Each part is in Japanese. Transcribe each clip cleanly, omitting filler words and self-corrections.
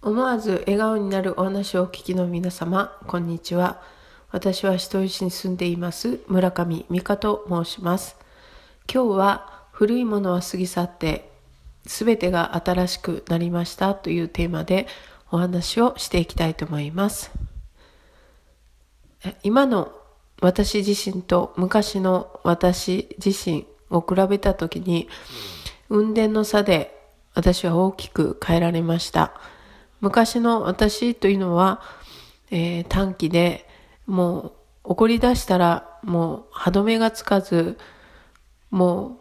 思わず笑顔になるお話をお聞きの皆様、こんにちは。私は人吉に住んでいます村上美香と申します。今日は古いものは過ぎ去って全てが新しくなりましたというテーマでお話をしていきたいと思います。今の私自身と昔の私自身を比べたときに、雲泥の差で私は大きく変えられました。昔の私というのは、短気でもう怒り出したらもう歯止めがつかず、も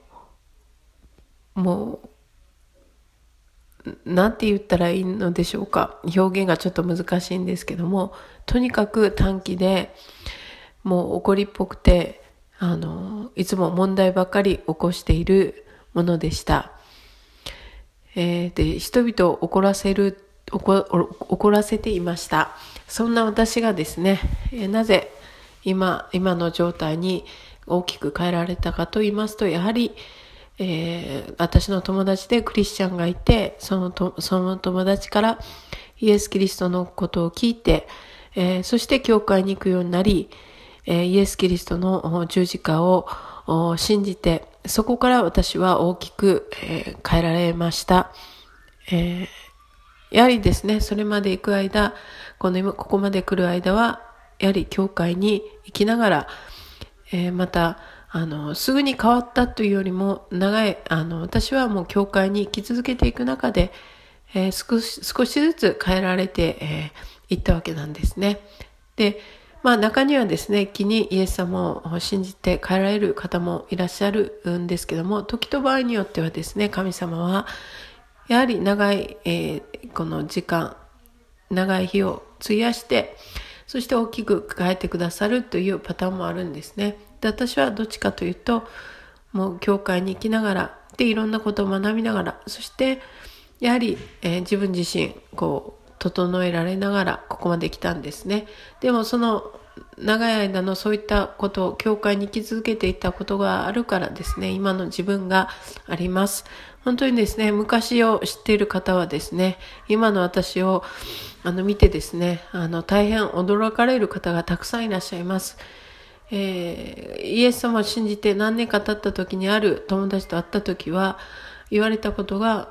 うなんて言ったらいいのでしょうか。表現がちょっと難しいんですけども、とにかく短気でもう怒りっぽくて、いつも問題ばっかり起こしているものでした。で、人々を怒らせていました。そんな私がですね、なぜ今の状態に大きく変えられたかと言いますと、やはり、私の友達でクリスチャンがいて、その友達からイエス・キリストのことを聞いて、そして教会に行くようになり、イエス・キリストの十字架を信じて、そこから私は大きく、変えられました。やはりですね、それまで行く間、ここまで来る間は、やはり教会に行きながら、また、すぐに変わったというよりも、私はもう教会に行き続けていく中で、少しずつ変えられていったわけなんですね。で、中にはですね、一気にイエス様を信じて変えられる方もいらっしゃるんですけども、時と場合によってはですね、神様は、やはり長い、この時間、長い日を費やして、そして大きく変えてくださるというパターンもあるんですね。で、私はどっちかというと、もう教会に行きながら、で、いろんなことを学びながら、そして、やはり、自分自身、整えられながら、ここまで来たんですね。でも、その、長い間のそういったことを、教会に行き続けていったことがあるからですね、今の自分があります。本当にですね、昔を知っている方はですね、今の私を見てですね、大変驚かれる方がたくさんいらっしゃいます。イエス様を信じて何年か経った時にある友達と会った時は、言われたことが、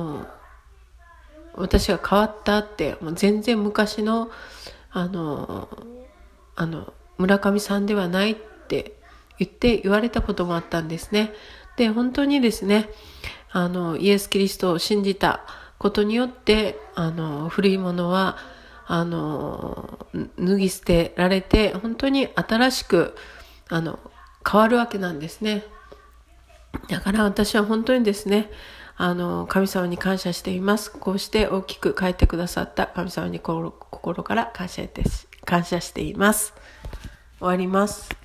私が変わったって、もう全然昔の、村上さんではないって言われたこともあったんですね。で、本当にですね、イエス・キリストを信じたことによって、古いものは、脱ぎ捨てられて、本当に新しく、変わるわけなんですね。だから私は本当にですね、神様に感謝しています。こうして大きく変えてくださった神様に心から感謝しています。終わります。